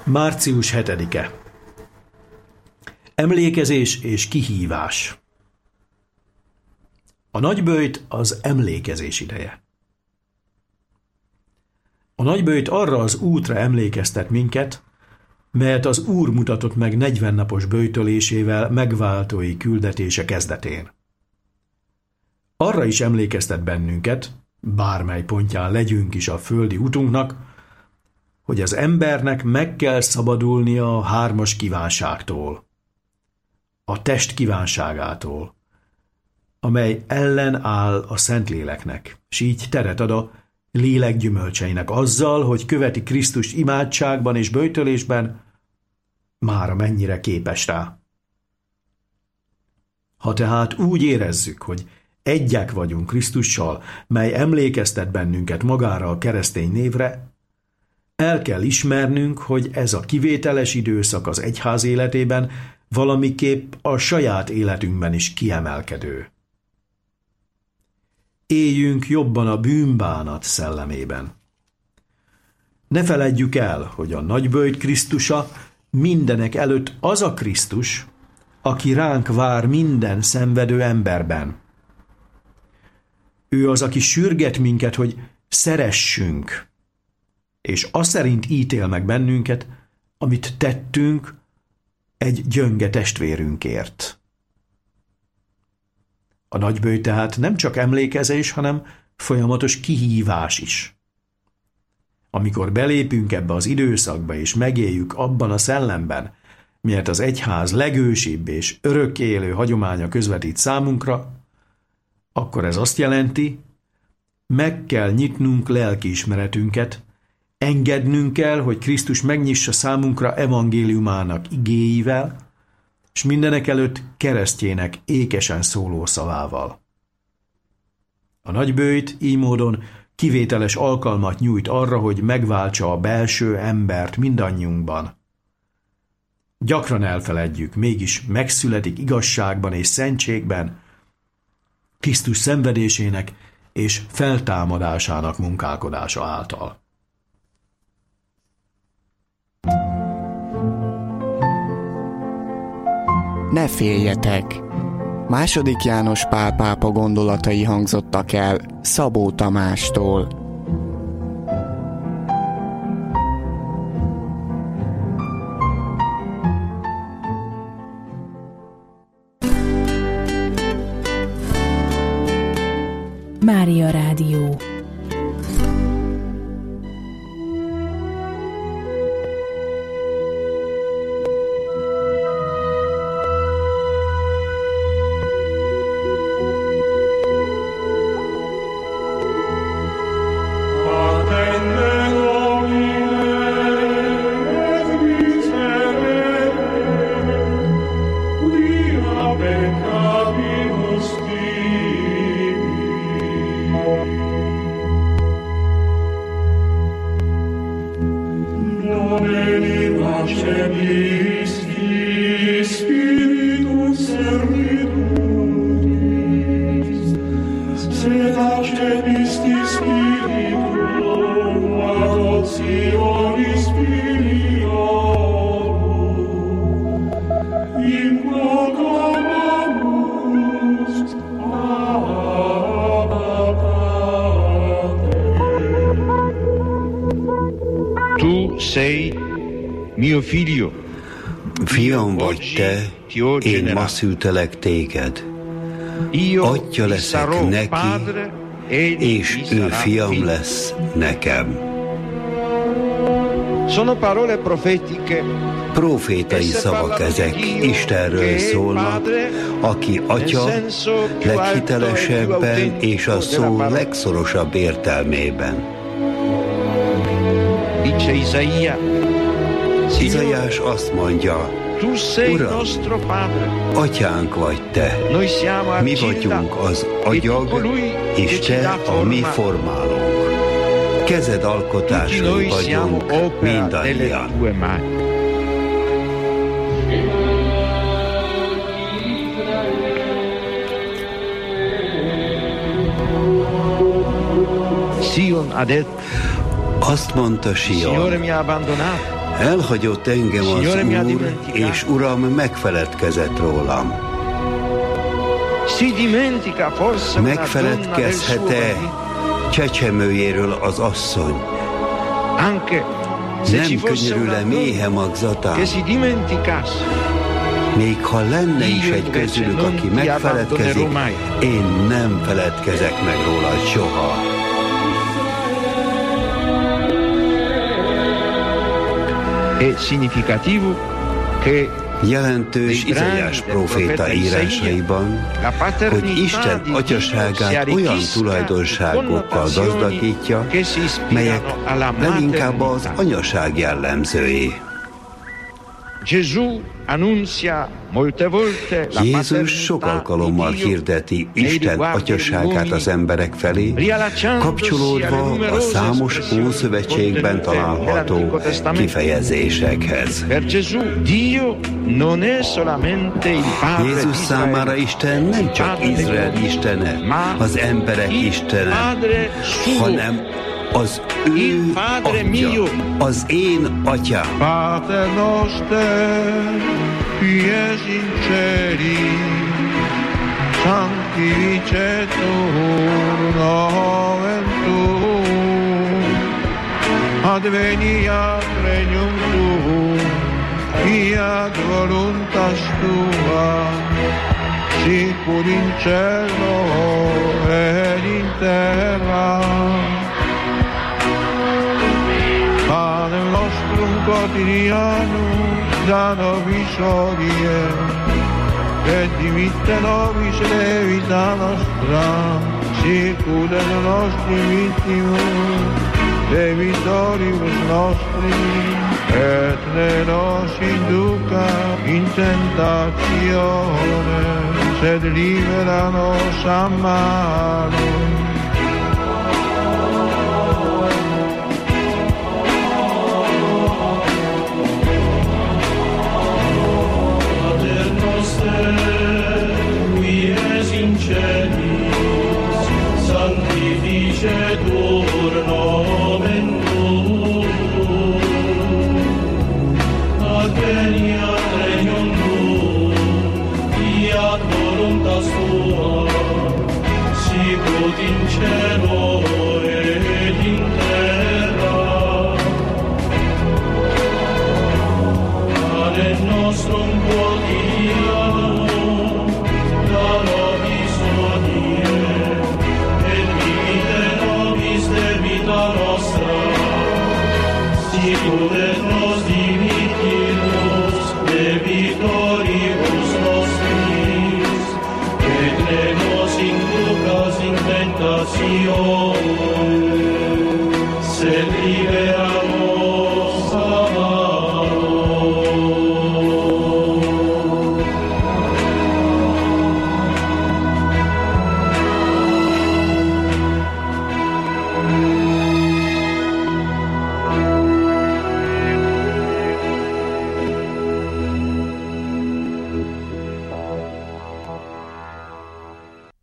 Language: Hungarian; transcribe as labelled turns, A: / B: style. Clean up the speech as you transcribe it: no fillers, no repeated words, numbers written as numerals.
A: Március 7-e. Emlékezés és kihívás. A nagyböjt az emlékezés ideje. A nagyböjt arra az útra emlékeztet minket, melyet az Úr mutatott meg 40 napos böjtölésével megváltói küldetése kezdetén. Arra is emlékeztet bennünket, bármely pontján legyünk is a földi utunknak, hogy az embernek meg kell szabadulnia a 3 kívánságtól, a test kívánságától, amely ellen áll a Szentléleknek, s így teret ad a lélek gyümölcseinek azzal, hogy követi Krisztust imádságban és böjtölésben, mára mennyire képes rá. Ha tehát úgy érezzük, hogy egyek vagyunk Krisztussal, mely emlékeztet bennünket magára a keresztény névre, el kell ismernünk, hogy ez a kivételes időszak az egyház életében valamiképp a saját életünkben is kiemelkedő. Éljünk jobban a bűnbánat szellemében. Ne feledjük el, hogy a nagyböjt Krisztusa mindenek előtt az a Krisztus, aki ránk vár minden szenvedő emberben. Ő az, aki sürget minket, hogy szeressünk, és az szerint ítél meg bennünket, amit tettünk egy gyönge testvérünkért. A nagyböjt tehát nem csak emlékezés, hanem folyamatos kihívás is. Amikor belépünk ebbe az időszakba és megéljük abban a szellemben, miért az egyház legősibb és örökkéélő hagyománya közvetít számunkra, akkor ez azt jelenti, meg kell nyitnunk lelkiismeretünket, engednünk kell, hogy Krisztus megnyissa számunkra evangéliumának igéivel, és mindenekelőtt keresztjének ékesen szóló szavával. A nagyböjt így módon kivételes alkalmat nyújt arra, hogy megváltsa a belső embert mindannyiunkban. Gyakran elfeledjük, mégis megszületik igazságban és szentségben, Krisztus szenvedésének és feltámadásának munkálkodása által.
B: Ne féljetek! II. János Pál pápa gondolatai hangzottak el Szabó Tamástól.
C: Mária Rádió.
D: Fiam vagy te, én ma szültelek téged. Atya leszek neki, és ő fiam lesz nekem. Profétai szavak ezek, Istenről szólnak, aki atya leghitelesebben és a szó legszorosabb értelmében. Izaiás azt mondja, Uram, atyánk vagy te, mi vagyunk az agyag, és te a mi formálónk. Kezed alkotásai vagyunk mindannyian. Azt mondta Sion, elhagyott engem az Úr, és Uram megfeledkezett rólam. Megfeledkezhet-e csecsemőjéről az asszony? Nem könyörül-e méhe magzatán? Még ha lenne is egy közülük, aki megfeledkezik, én nem feledkezek meg róla soha. Jelentős Izaiás próféta írásaiban, hogy Isten atyaságát olyan tulajdonságokkal gazdagítja, melyek leginkább az anyaság jellemzői. Jézus sok alkalommal hirdeti Isten atyaságát az emberek felé, kapcsolódva a számos Ószövetségben található kifejezésekhez. Jézus számára Isten nem csak Izrael istene, az emberek istene, hanem az ő atya, az én atyám.
E: Pater noster, qui es in celi, sanctificetur nomen tuum, adveniat regnum tuum, fiat voluntas tua, sicur in cielo et in terra. Panem nostrum quotidianum da nobis hodie, et dimitte nobis debita nostra, sicut et nostri vittimus debitoribus nostri, et ne nos induca in tentatione, sed libera nos a malo.
F: Sanctificetur nomen tuum, adveniat regnum tuum, fiat voluntas tua, sicut in cielo et in terra. Panem nostrum quotidianum da nobis hodie, sicut et nos dimittimus debitoribus nostris, et ne nos inducas in tentationem,